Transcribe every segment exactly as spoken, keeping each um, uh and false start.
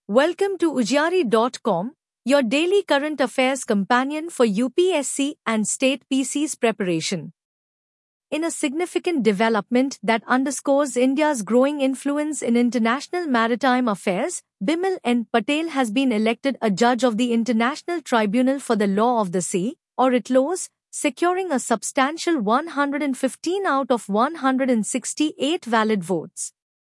Welcome to Ujari dot com, your daily current affairs companion for U P S C and state P C's preparation. In a significant development that underscores India's growing influence in international maritime affairs, Bimal N. Patel has been elected a judge of the International Tribunal for the Law of the Sea, or I T L O S, securing a substantial one hundred fifteen out of one hundred sixty-eight valid votes.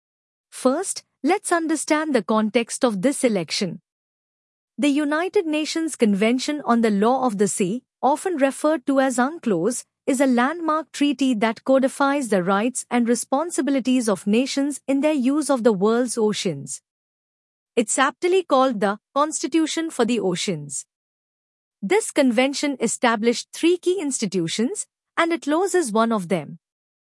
First, let's understand the context of this election. The United Nations Convention on the Law of the Sea, often referred to as UNCLOS, is a landmark treaty that codifies the rights and responsibilities of nations in their use of the world's oceans. It's aptly called the Constitution for the Oceans. This convention established three key institutions, and I T L O S is one of them.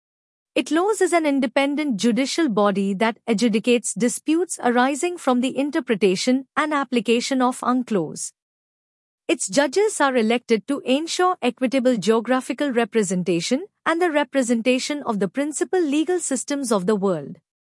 I T L O S is an independent judicial body that adjudicates disputes arising from the interpretation and application of UNCLOS. Its judges are elected to ensure equitable geographical representation and the representation of the principal legal systems of the world.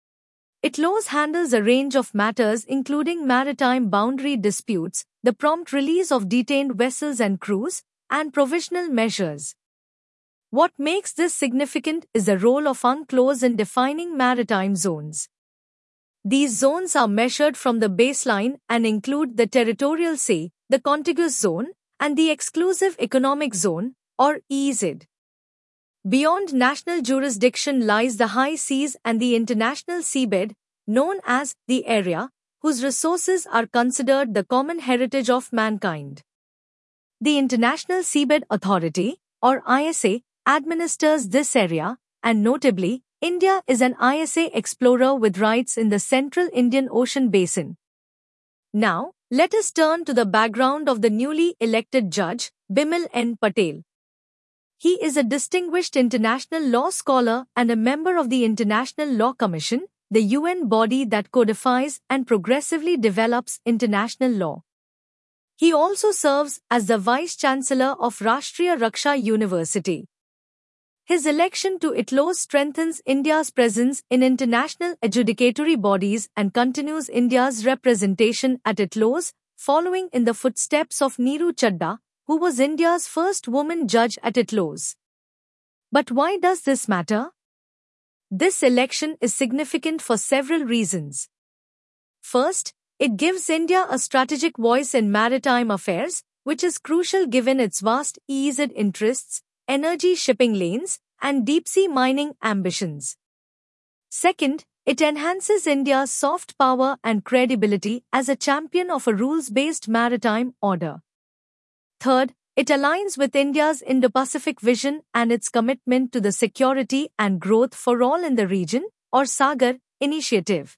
I T L O S handles a range of matters including maritime boundary disputes, the prompt release of detained vessels and crews, and provisional measures. What makes this significant is the role of UNCLOS in defining maritime zones. These zones are measured from the baseline and include the territorial sea, the contiguous zone, and the exclusive economic zone, or E E Z. Beyond national jurisdiction lies the high seas and the international seabed, known as the area, whose resources are considered the common heritage of mankind. The International Seabed Authority, or I S A, administers this area, and notably, India is an I S A explorer with rights in the central Indian Ocean basin. Now, let us turn to the background of the newly elected judge, Bimal N. Patel. He is a distinguished international law scholar and a member of the International Law Commission, the U N body that codifies and progressively develops international law. He also serves as the Vice-Chancellor of Rashtriya Raksha University. His election to I T L O S strengthens India's presence in international adjudicatory bodies and continues India's representation at I T L O S, following in the footsteps of Neeru Chadha, who was India's first woman judge at I T L O S. But why does this matter? This election is significant for several reasons. First, it gives India a strategic voice in maritime affairs, which is crucial given its vast E E Z interests, energy shipping lanes, and deep-sea mining ambitions. Second, it enhances India's soft power and credibility as a champion of a rules-based maritime order. Third, it aligns with India's Indo-Pacific vision and its commitment to the security and growth for all in the region, or SAGAR, initiative.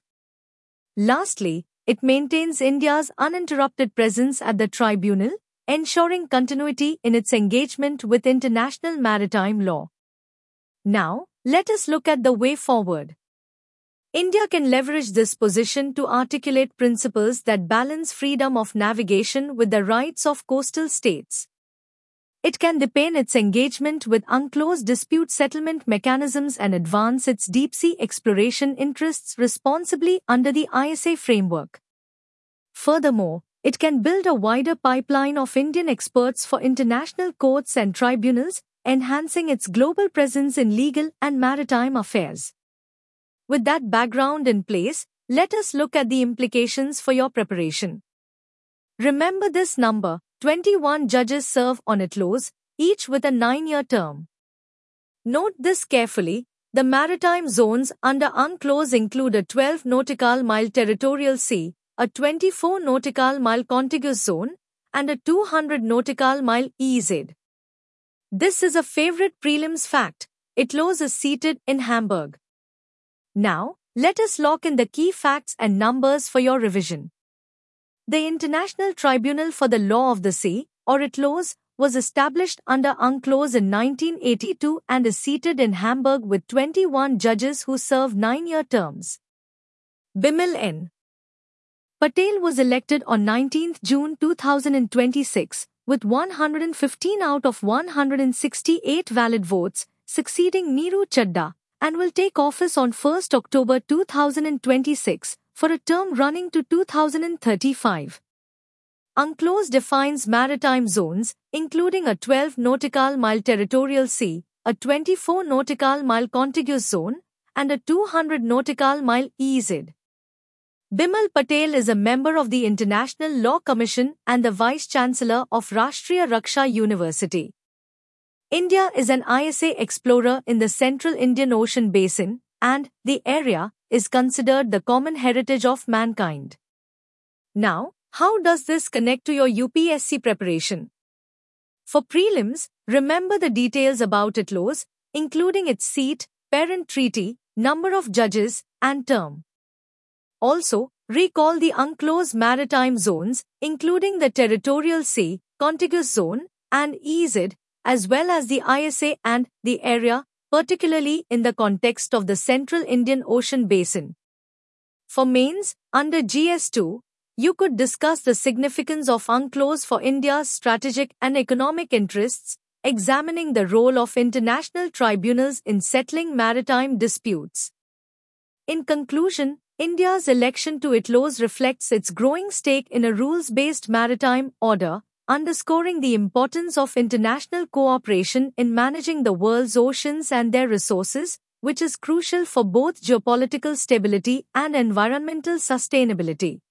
Lastly, it maintains India's uninterrupted presence at the tribunal, ensuring continuity in its engagement with international maritime law. Now, let us look at the way forward. India can leverage this position to articulate principles that balance freedom of navigation with the rights of coastal states. It can deepen its engagement with UNCLOS dispute settlement mechanisms and advance its deep-sea exploration interests responsibly under the I S A framework. Furthermore, it can build a wider pipeline of Indian experts for international courts and tribunals, enhancing its global presence in legal and maritime affairs. With that background in place, let us look at the implications for your preparation. Remember this number: twenty-one judges serve on I T L O S, each with a nine-year term. Note this carefully: the maritime zones under UNCLOS include a twelve nautical mile territorial sea, a twenty-four nautical mile contiguous zone, and a two hundred nautical mile E E Z. This is a favorite prelims fact. I T L O S is seated in Hamburg. Now, let us lock in the key facts and numbers for your revision. The International Tribunal for the Law of the Sea, or I T L O S, was established under UNCLOS in nineteen eighty-two and is seated in Hamburg with twenty-one judges who serve nine-year terms. Bimal N. Patel was elected on nineteenth June two thousand twenty-six with one hundred fifteen out of one hundred sixty-eight valid votes, succeeding Neeru Chadha, and will take office on first October two thousand twenty-six, for a term running to two thousand thirty-five. UNCLOS defines maritime zones, including a twelve nautical mile territorial sea, a twenty-four nautical mile contiguous zone, and a two hundred nautical mile E E Z. Bimal Patel is a member of the International Law Commission and the Vice-Chancellor of Rashtriya Raksha University. India is an I S A explorer in the Central Indian Ocean Basin, and the area is considered the common heritage of mankind. Now, how does this connect to your U P S C preparation? For prelims, remember the details about UNCLOS, including its seat, parent treaty, number of judges, and term. Also, recall the UNCLOS maritime zones, including the territorial sea, contiguous zone, and E E Z, as well as the I S A and the area, particularly in the context of the Central Indian Ocean Basin. For mains, under G S two, you could discuss the significance of UNCLOS for India's strategic and economic interests, examining the role of international tribunals in settling maritime disputes. In conclusion, India's election to UNCLOS reflects its growing stake in a rules-based maritime order, underscoring the importance of international cooperation in managing the world's oceans and their resources, which is crucial for both geopolitical stability and environmental sustainability.